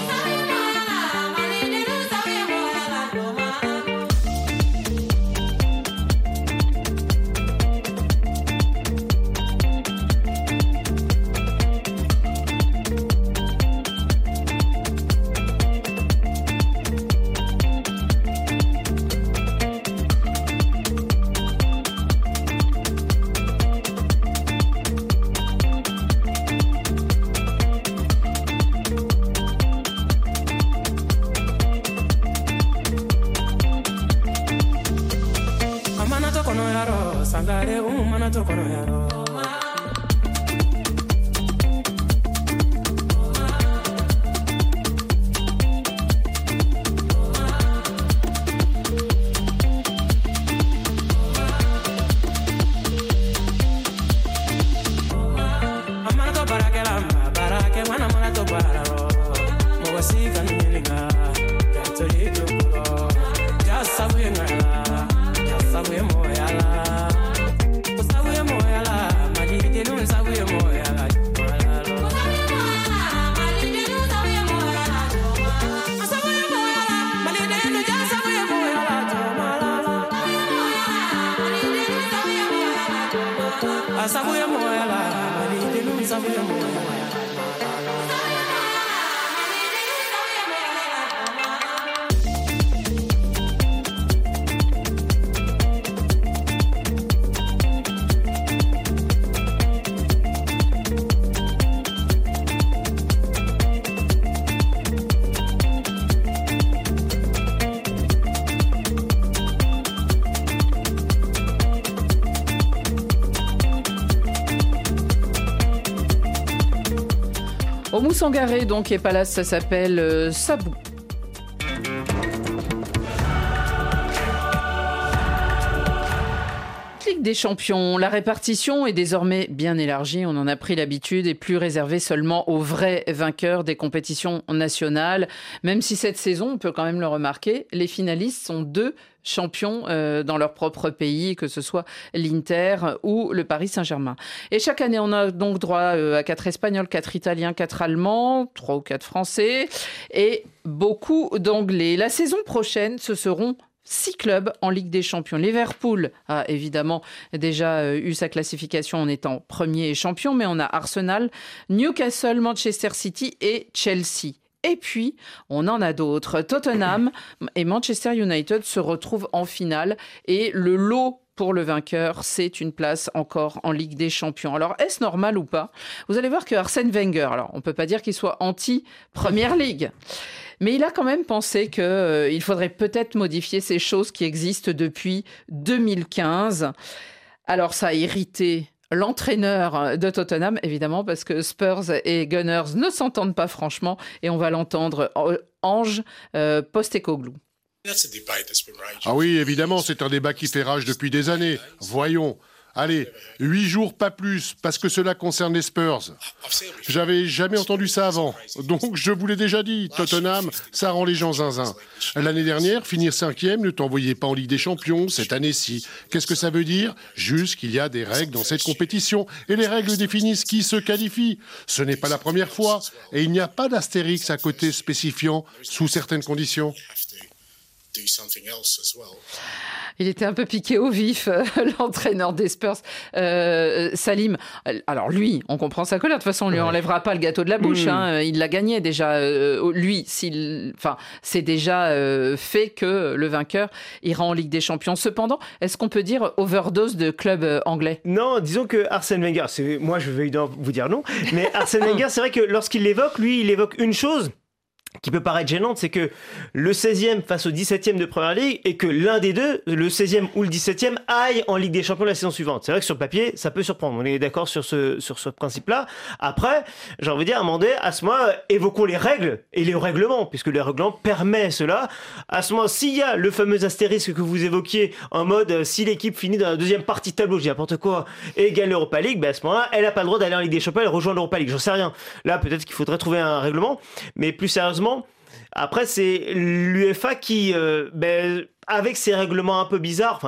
Sangare umana to kono yaro. Amana to barake wana mana to bararo. Mwasi kanunika, katoli to just sabuye ngala, just sabuye moyala. Sabuye moyala, malide nun sabuye moyala. Oumou Sangaré, donc, et Palace, ça s'appelle Sabou. Ligue des Champions, la répartition est désormais bien élargie, on en a pris l'habitude, et plus réservée seulement aux vrais vainqueurs des compétitions nationales. Même si cette saison, on peut quand même le remarquer, les finalistes sont 2 champions dans leur propre pays, que ce soit l'Inter ou le Paris Saint-Germain. Et chaque année, on a donc droit à 4 Espagnols, 4 Italiens, 4 Allemands, 3 ou 4 Français et beaucoup d'Anglais. La saison prochaine, ce seront 6 clubs en Ligue des Champions. Liverpool a évidemment déjà eu sa classification en étant premier et champion, mais on a Arsenal, Newcastle, Manchester City et Chelsea. Et puis, on en a d'autres. Tottenham et Manchester United se retrouvent en finale et le lot pour le vainqueur, c'est une place encore en Ligue des Champions. Alors, est-ce normal ou pas ? Vous allez voir que Arsène Wenger, alors on ne peut pas dire qu'il soit anti-Première Ligue, mais il a quand même pensé qu'il faudrait peut-être modifier ces choses qui existent depuis 2015. Alors, ça a irrité l'entraîneur de Tottenham, évidemment, parce que Spurs et Gunners ne s'entendent pas franchement, et on va l'entendre, Ange Postecoglou. Ah oui, évidemment, c'est un débat qui fait rage depuis des années. Voyons. Allez, 8 jours, pas plus, parce que cela concerne les Spurs. J'avais jamais entendu ça avant, donc je vous l'ai déjà dit, Tottenham, ça rend les gens zinzin. L'année dernière, finir 5e ne t'envoyait pas en Ligue des Champions, cette année-ci. Qu'est-ce que ça veut dire ? Juste qu'il y a des règles dans cette compétition, et les règles définissent qui se qualifie. Ce n'est pas la première fois, et il n'y a pas d'astérix à côté spécifiant sous certaines conditions. Il était un peu piqué au vif, l'entraîneur des Spurs, Salim. Alors lui, on comprend sa colère. De toute façon, on lui enlèvera pas le gâteau de la bouche. Il l'a gagné déjà. Lui, c'est déjà fait que le vainqueur ira en Ligue des Champions. Cependant, est-ce qu'on peut dire overdose de club anglais ? Non, disons que Arsène Wenger, moi je vais évidemment vous dire non, mais Arsène Wenger, c'est vrai que lorsqu'il l'évoque, lui, il évoque une chose qui peut paraître gênante, c'est que le 16e face au 17e de Première Ligue et que l'un des deux, le 16e ou le 17e, aille en Ligue des Champions la saison suivante. C'est vrai que sur le papier, ça peut surprendre. On est d'accord sur ce principe-là. Après, j'ai envie de dire, à un moment donné, à ce moment, évoquons les règles et les règlements, puisque le règlement permet cela. À ce moment, s'il y a le fameux astérisque que vous évoquiez en mode si l'équipe finit dans la deuxième partie de tableau, je dis n'importe quoi, et gagne l'Europa League, à ce moment-là, elle n'a pas le droit d'aller en Ligue des Champions, elle rejoint l'Europa League. J'en sais rien. Là, peut-être qu'il faudrait trouver un règlement, mais plus sérieusement, après, c'est l'UEFA qui, avec ses règlements un peu bizarres,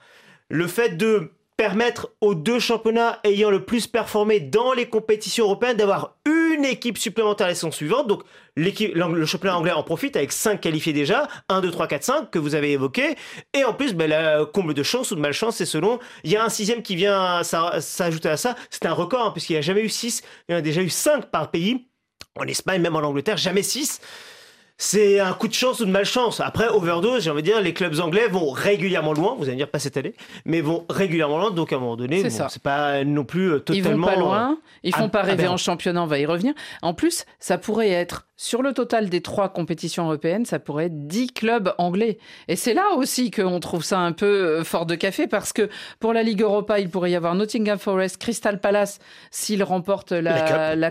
le fait de permettre aux 2 championnats ayant le plus performé dans les compétitions européennes d'avoir une équipe supplémentaire la saison suivante. Donc, le championnat anglais en profite avec 5 qualifiés déjà, 1, 2, 3, 4, 5 que vous avez évoqué. Et en plus, la comble de chance ou de malchance, c'est selon. Il y a un 6e qui vient s'ajouter à ça. C'est un record, puisqu'il n'y a jamais eu 6. Il y en a déjà eu 5 par pays. En Espagne, même en Angleterre, jamais 6. C'est un coup de chance ou de malchance. Après, overdose, j'ai envie de dire, les clubs anglais vont régulièrement loin. Vous allez me dire, pas cette année, mais vont régulièrement loin. Donc, à un moment donné, c'est pas non plus totalement... Ils vont pas loin, ils font pas rêver en championnat, on va y revenir. En plus, ça pourrait être, sur le total des 3 compétitions européennes, ça pourrait être 10 clubs anglais. Et c'est là aussi qu'on trouve ça un peu fort de café, parce que pour la Ligue Europa, il pourrait y avoir Nottingham Forest, Crystal Palace, s'ils remportent la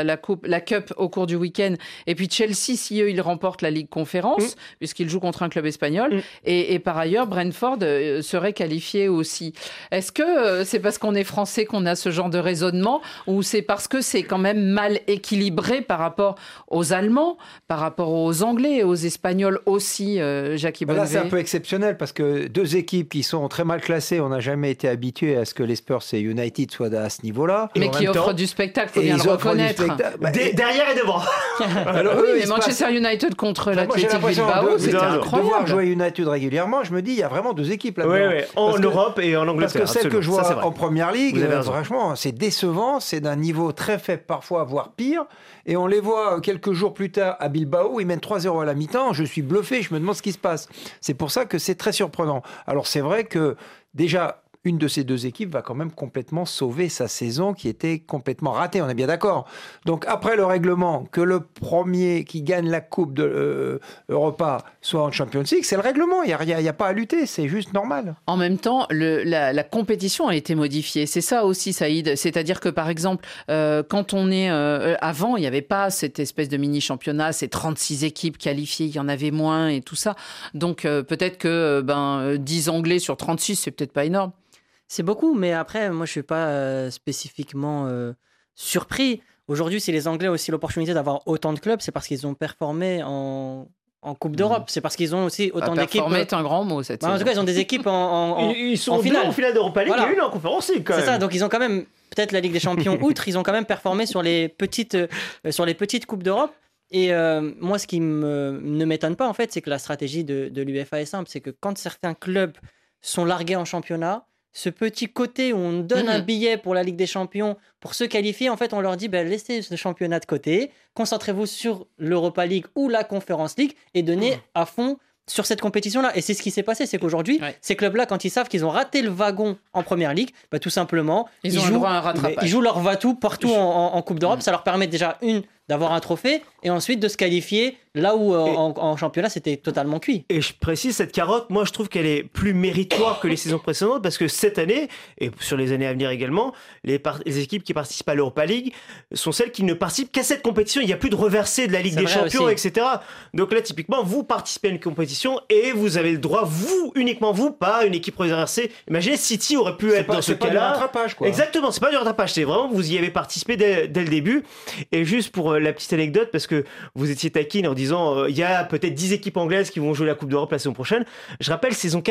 Cup au cours du week-end. Et puis Chelsea, si eux, ils remportent la Ligue Conférence, puisqu'ils jouent contre un club espagnol. Et par ailleurs, Brentford serait qualifié aussi. Est-ce que c'est parce qu'on est français qu'on a ce genre de raisonnement, ou c'est parce que c'est quand même mal équilibré par rapport aux Allemands, par rapport aux Anglais et aux Espagnols aussi, Jackie Bonnevet? Là, c'est un peu exceptionnel parce que 2 équipes qui sont très mal classées, on n'a jamais été habitué à ce que les Spurs et United soient à ce niveau-là. Mais qui offrent du spectacle, il faut bien le reconnaître. Derrière et devant. Alors, oui, mais Manchester United contre l'Athletic Bilbao, c'était incroyable. De voir jouer United régulièrement, je me dis, il y a vraiment 2 équipes là-dedans. Oui, en Europe et en Angleterre. Parce que celle que je vois en Première Ligue, franchement, c'est décevant, c'est d'un niveau très faible parfois, voire pire. Et on les voit quelques jours plus tard à Bilbao, ils mènent 3-0 à la mi-temps. Je suis bluffé, je me demande ce qui se passe. C'est pour ça que c'est très surprenant. Alors c'est vrai que déjà, une de ces 2 équipes va quand même complètement sauver sa saison qui était complètement ratée, on est bien d'accord. Donc après le règlement, que le premier qui gagne la Coupe de Europa soit en Champions League, c'est le règlement, il n'y a pas à lutter, c'est juste normal. En même temps, la compétition a été modifiée, c'est ça aussi Saïd, c'est-à-dire que par exemple, quand on est... avant, il n'y avait pas cette espèce de mini-championnat, ces 36 équipes qualifiées, il y en avait moins et tout ça. Donc peut-être que 10 Anglais sur 36, c'est peut-être pas énorme. C'est beaucoup, mais après, moi, je suis pas spécifiquement surpris. Aujourd'hui, si les Anglais ont aussi l'opportunité d'avoir autant de clubs, c'est parce qu'ils ont performé en Coupe d'Europe. C'est parce qu'ils ont aussi autant d'équipes. Performer est un grand mot cette saison. En tout cas, ils ont des équipes ils sont en finale. En finale d'Europa League et une en Conférence League. C'est ça, donc ils ont quand même, peut-être la Ligue des Champions outre, ils ont quand même performé sur les petites Coupes d'Europe. Et moi, ce qui ne m'étonne pas, en fait, c'est que la stratégie de l'UEFA est simple. C'est que quand certains clubs sont largués en championnat, ce petit côté où on donne un billet pour la Ligue des Champions pour se qualifier, en fait, on leur dit laissez ce championnat de côté, concentrez-vous sur l'Europa League ou la Conference League et donnez à fond sur cette compétition-là. Et c'est ce qui s'est passé, c'est qu'aujourd'hui, ces clubs-là, quand ils savent qu'ils ont raté le wagon en Première Ligue, tout simplement, ils jouent un rattrapage. Ils jouent leur va-tout partout en Coupe d'Europe. Ça leur permet déjà, d'avoir un trophée et ensuite de se qualifier là où en championnat c'était totalement cuit. Et je précise, cette carotte, moi je trouve qu'elle est plus méritoire que les saisons précédentes parce que cette année, et sur les années à venir également, les équipes qui participent à l'Europa League sont celles qui ne participent qu'à cette compétition. Il n'y a plus de reversé de la Ligue des Champions, etc. Donc là, typiquement, vous participez à une compétition et vous avez le droit, vous, uniquement vous, pas une équipe reversée. Imaginez, City aurait pu être dans ce cas-là. C'est pas du rattrapage, quoi. Exactement, c'est pas du rattrapage, c'est vraiment vous y avez participé dès le début. Et juste pour la petite anecdote, parce que vous étiez taquine en disant il y a peut-être 10 équipes anglaises qui vont jouer la Coupe d'Europe la saison prochaine. Je rappelle, saison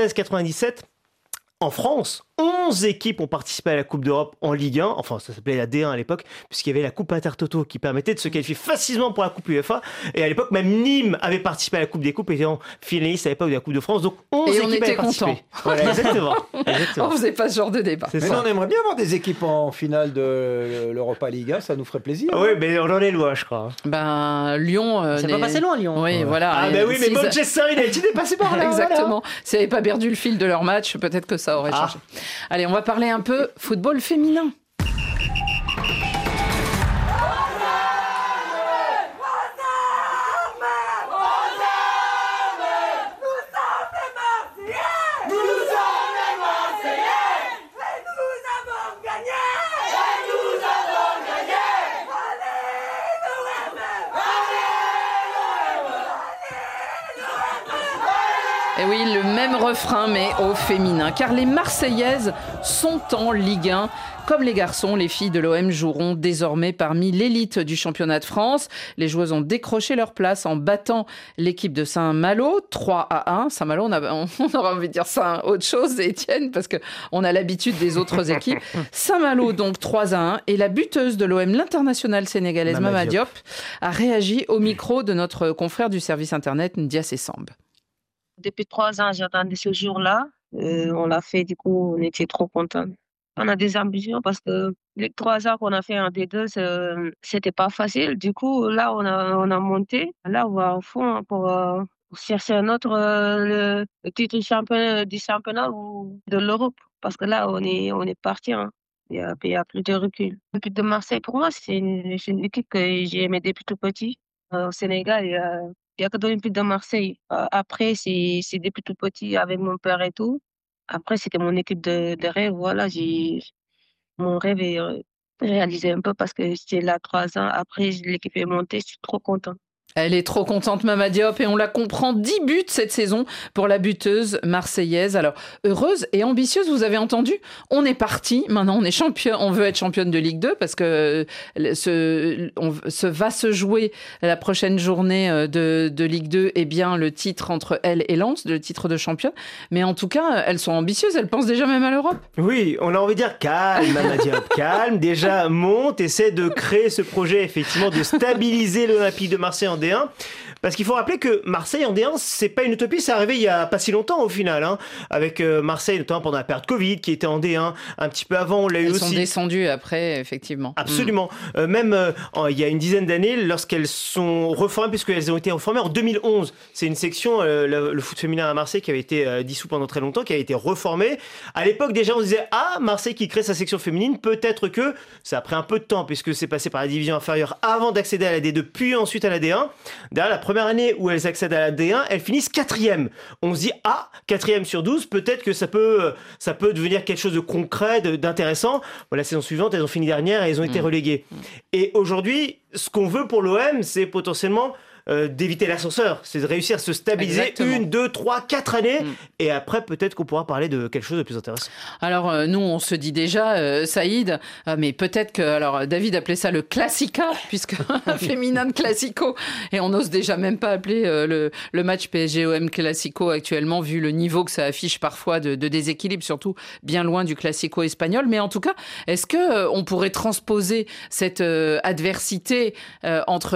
96-97, en France, 11 équipes ont participé à la Coupe d'Europe en Ligue 1, enfin ça s'appelait la D1 à l'époque, puisqu'il y avait la Coupe Intertoto qui permettait de se qualifier facilement pour la Coupe UEFA, et à l'époque même Nîmes avait participé à la Coupe des Coupes et était en finaliste à l'époque de la Coupe de France, donc 11 équipes avaient participé. Voilà, exactement. On faisait pas ce genre de débat. Mais on aimerait bien avoir des équipes en finale de l'Europa League, ça nous ferait plaisir. Oui, mais on en est loin, je crois. Lyon... c'est pas passé loin, Lyon. Oui, voilà. Ah bah oui, mais Manchester United est passé par là. Exactement. S'ils n'avaient pas perdu le fil de leur match, peut-être que ça aurait changé. Allez, on va parler un peu football féminin. Et oui, le même refrain, mais au féminin. Car les Marseillaises sont en Ligue 1. Comme les garçons, les filles de l'OM joueront désormais parmi l'élite du championnat de France. Les joueuses ont décroché leur place en battant l'équipe de Saint-Malo, 3-1. Saint-Malo, on aurait envie de dire ça autre chose, Étienne, parce qu'on a l'habitude des autres équipes. Saint-Malo, donc 3-1. Et la buteuse de l'OM, l'internationale sénégalaise Mama Diop, a réagi au micro de notre confrère du service internet, Ndia Sessambe. Depuis 3 ans, j'attendais ce jour-là. On l'a fait, du coup, on était trop contents. On a des ambitions parce que les 3 ans qu'on a fait en D2, c'était pas facile. Du coup, là, on a monté. Là, on va au fond pour chercher un autre le titre du championnat ou de l'Europe. Parce que là, on est parti. Hein. Il y a plus de recul. L'équipe de Marseille, pour moi, c'est une équipe que j'ai aimée depuis tout petit. Au Sénégal, il y a que l'Olympique de Marseille. Après, c'est depuis tout petit avec mon père et tout. Après, c'était mon équipe de rêve. Voilà, mon rêve est réalisé un peu parce que j'étais là 3 ans. Après, l'équipe est montée. Je suis trop contente. Elle est trop contente, Mama Diop, et on la comprend. 10 buts cette saison pour la buteuse marseillaise. Alors, heureuse et ambitieuse, vous avez entendu ? On est parti. Maintenant, on est champion. On veut être championne de Ligue 2 parce que va se jouer la prochaine journée de Ligue 2, eh bien, le titre entre elle et Lens, le titre de championne. Mais en tout cas, elles sont ambitieuses. Elles pensent déjà même à l'Europe. Oui, on a envie de dire calme, Mama Diop, calme. Déjà, monte, essaie de créer ce projet, effectivement, de stabiliser l'Olympique de Marseille en D1. Parce qu'il faut rappeler que Marseille en D1, c'est pas une utopie, c'est arrivé il y a pas si longtemps au final, hein, avec Marseille notamment pendant la période Covid qui était en D1 un petit peu avant, on l'a eu aussi. Elles sont descendues après, effectivement. Absolument. Même il y a une dizaine d'années, lorsqu'elles sont reformées, puisqu'elles ont été reformées en 2011, c'est une section, le foot féminin à Marseille qui avait été dissous pendant très longtemps, qui a été reformée. À l'époque déjà on se disait Marseille qui crée sa section féminine, peut-être que ça a pris un peu de temps puisque c'est passé par la division inférieure avant d'accéder à la D2 puis ensuite à la D1. Derrière la première année où elles accèdent à la D1, elles finissent 4e. On se dit 4e sur 12, peut-être que ça peut devenir quelque chose de concret, d'intéressant. La saison suivante, elles ont fini dernière et elles ont été reléguées. Et aujourd'hui, ce qu'on veut pour l'OM, c'est potentiellement d'éviter l'ascenseur, c'est de réussir à se stabiliser. Exactement. 1, 2, 3, 4 années, et après peut-être qu'on pourra parler de quelque chose de plus intéressant. Alors nous, on se dit déjà, Saïd, mais peut-être que, alors David appelait ça le Classica, puisque un féminin de Classico, et on n'ose déjà même pas appeler le match PSG-OM Classico actuellement, vu le niveau que ça affiche parfois de déséquilibre, surtout bien loin du Classico espagnol. Mais en tout cas, est-ce que on pourrait transposer cette adversité entre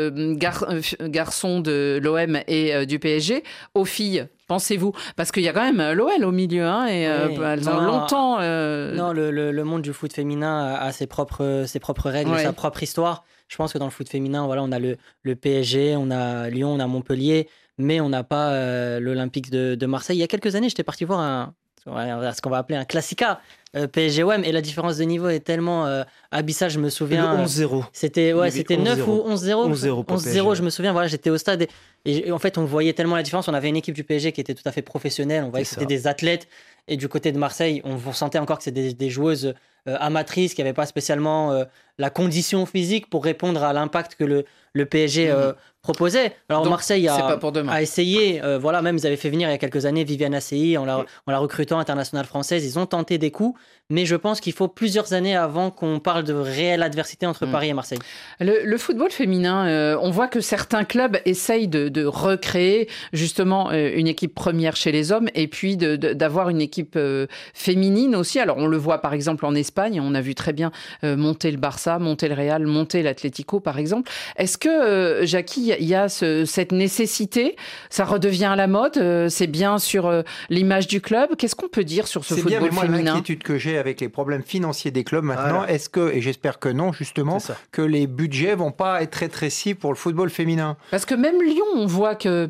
garçons de l'OM et du PSG aux filles? Pensez-vous? Parce qu'il y a quand même l'OL au milieu, hein, et elles ont longtemps... Non, le monde du foot féminin a ses propres règles, sa propre histoire. Je pense que dans le foot féminin, voilà, on a le PSG, on a Lyon, on a Montpellier, mais on n'a pas l'Olympique de Marseille. Il y a quelques années, j'étais parti voir ce qu'on va appeler un Classica PSG-OM, et la différence de niveau est tellement abyssale. Je me souviens, le 11-0. C'était 9 ou 11-0. 11-0, je me souviens, voilà, j'étais au stade et en fait on voyait tellement la différence. On avait une équipe du PSG qui était tout à fait professionnelle, on voyait que c'était des athlètes, et du côté de Marseille on sentait encore que c'était des joueuses amatrices qui n'avaient pas spécialement la condition physique pour répondre à l'impact que le PSG proposait. Alors donc, Marseille a essayé, même ils avaient fait venir il y a quelques années Viviane Assey en la recrutant internationale française. Ils ont tenté des coups, mais je pense qu'il faut plusieurs années avant qu'on parle de réelle adversité entre Paris et Marseille. Le football féminin, on voit que certains clubs essayent de recréer justement une équipe première chez les hommes, et puis d'avoir une équipe féminine aussi. Alors on le voit par exemple en Espagne, on a vu très bien monter le Barça, monter le Real, monter l'Atlético par exemple. Est-ce que, Jackie, il y a cette nécessité, ça redevient à la mode, c'est bien sur l'image du club? Qu'est-ce qu'on peut dire sur ce football féminin? L'inquiétude que j'ai avec les problèmes financiers des clubs maintenant, est-ce que, et j'espère que non justement, que les budgets vont pas être rétrécis pour le football féminin? Parce que même Lyon, on voit que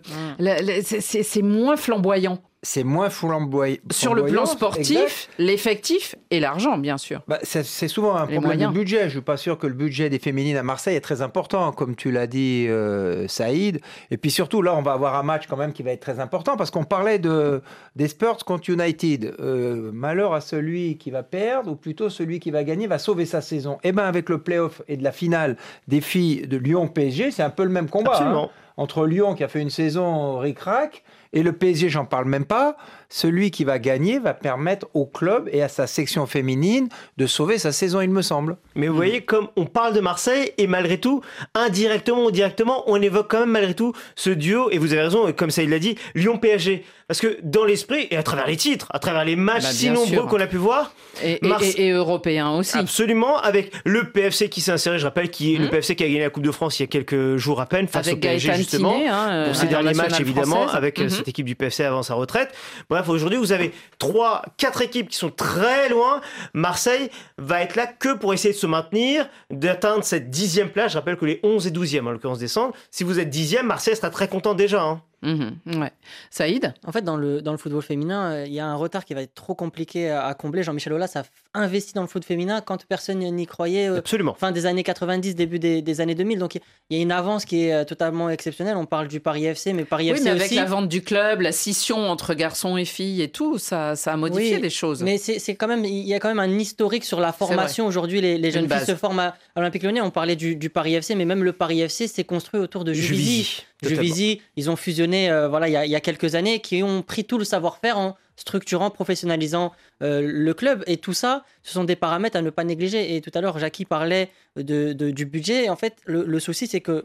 c'est moins flamboyant. C'est moins flamboyant. Sur le plan sportif, l'effectif et l'argent, bien sûr. C'est souvent un problème de budget. Je ne suis pas sûr que le budget des féminines à Marseille est très important, comme tu l'as dit, Saïd. Et puis surtout, là, on va avoir un match quand même qui va être très important, parce qu'on parlait des Spurs contre United. Malheur à celui qui va perdre, ou plutôt celui qui va gagner va sauver sa saison. Et bien, avec le play-off et de la finale des filles de Lyon-PSG, c'est un peu le même combat. Absolument. Entre Lyon, qui a fait une saison ric-rac, et le PSG, j'en parle même pas. Celui qui va gagner va permettre au club et à sa section féminine de sauver sa saison, il me semble. Mais vous voyez, comme on parle de Marseille, et malgré tout, indirectement ou directement, on évoque quand même malgré tout ce duo, et vous avez raison, comme ça il l'a dit, Lyon-PSG. Parce que dans l'esprit, et à travers les titres, à travers les matchs si nombreux qu'on a pu voir... Et européens aussi. Absolument, avec le PFC qui s'est inséré, je rappelle, le PFC qui a gagné la Coupe de France il y a quelques jours à peine, face au PSG justement, pour ses derniers matchs évidemment, avec cette équipe du PFC avant sa retraite. Bref, aujourd'hui vous avez 3-4 équipes qui sont très loin. Marseille va être là que pour essayer de se maintenir, d'atteindre cette 10e place. Je rappelle que les 11 et 12e en l'occurrence descendent. Si vous êtes 10e, Marseille sera très content déjà. Ouais. Saïd? En fait, dans le football féminin, il y a un retard qui va être trop compliqué à combler. Jean-Michel Aulas a investi dans le foot féminin quand personne n'y croyait. Absolument. Fin des années 90, début des années 2000. Donc, il y a une avance qui est totalement exceptionnelle. On parle du Paris FC, mais Paris FC mais aussi... avec la vente du club, la scission entre garçons et filles et tout, ça a modifié des choses. Mais c'est quand même, il y a quand même un historique sur la formation. Aujourd'hui, les jeunes filles se forment à Olympique Lyonnais. On parlait du Paris FC, mais même le Paris FC s'est construit autour de Juvisy. Ils ont fusionné il y a quelques années, qui ont pris tout le savoir-faire en structurant, professionnalisant le club. Et tout ça, ce sont des paramètres à ne pas négliger. Et tout à l'heure, Jackie parlait du budget. Et en fait, le souci, c'est que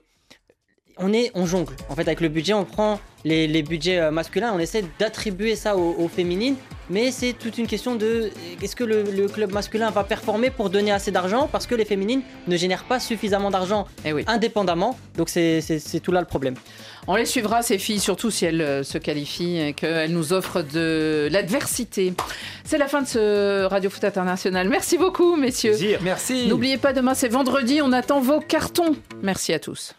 on jongle. En fait, avec le budget, on prend les budgets masculins, on essaie d'attribuer ça aux féminines, mais c'est toute une question de est-ce que le club masculin va performer pour donner assez d'argent, parce que les féminines ne génèrent pas suffisamment d'argent indépendamment. Donc c'est tout là le problème. On les suivra, ces filles, surtout si elles se qualifient et qu'elles nous offrent de l'adversité. C'est la fin de ce Radio Foot International. Merci beaucoup, messieurs. Merci. N'oubliez pas, demain c'est vendredi, on attend vos cartons. Merci à tous.